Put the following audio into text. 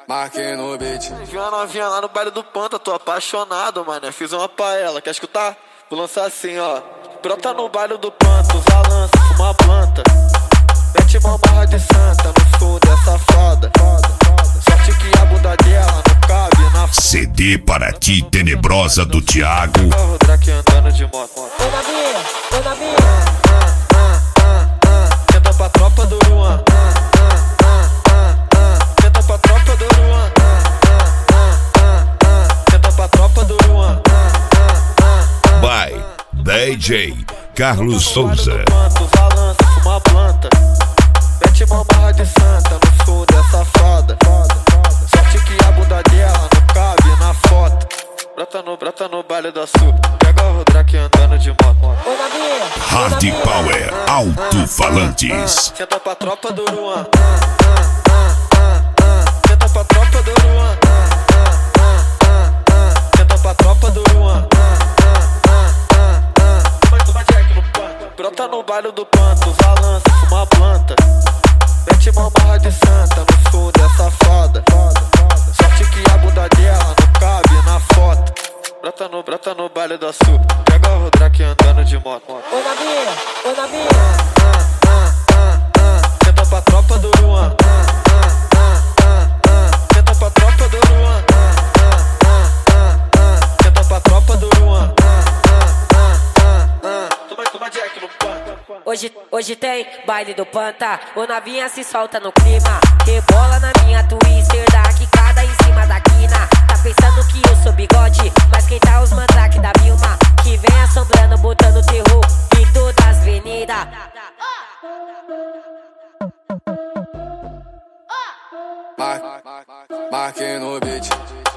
Marquei no beat. Vi uma novinha lá no baile do Panta, tô apaixonado, mano. Fiz uma pra ela, quer escutar? Vou lançar assim, ó. Brota no baile do Panta, usa lança, fuma planta. Mete uma barra de santa no fundo, é safada. Sorte que a bunda dela não cabe na f... CD para ti, tenebrosa do Thiago. O Drake andando de moto. Ô Navinha, ô Navinha. Tenta pra tropa do Luan. Tenta pra tropa do Luan. Tenta pra tropa do Luan. By DJ Carlos Souza. Usa lança, fuma planta. Mete uma barra de santa no fundo, é safada. Sorte que a bunda dela não cabe na foto. Brota no baile da Sul. Pega o Drake andando de moto. Ô Navinha, Hard Power Alto-Falantes. Tenta pra tropa do Luan. Tenta pra tropa do Luan. Tenta pra tropa do Luan. Brota no baile do Panta, usa lança, fuma planta. Mete uma barra de santa no fundo, é safada. Sorte que a bunda dela não cabe na foto. Brota no baile da Sul. Pega o Drake andando de moto. ô Navinha, ô Navinha. Tenta pra tropa do Luan. Tenta pra tropa do Luan. Tenta pra tropa do Luan. Toma Jack no Panta. Hoje tem baile do Panta. O Navinha se solta no clima. Rebola na minha twister, dá quicada em cima da quina. Tá pensando que eu sou bigode, mas quem tá os mandrake da Vilma, que vem assombrando, botando terror em todas as avenidas. Marquei no beat.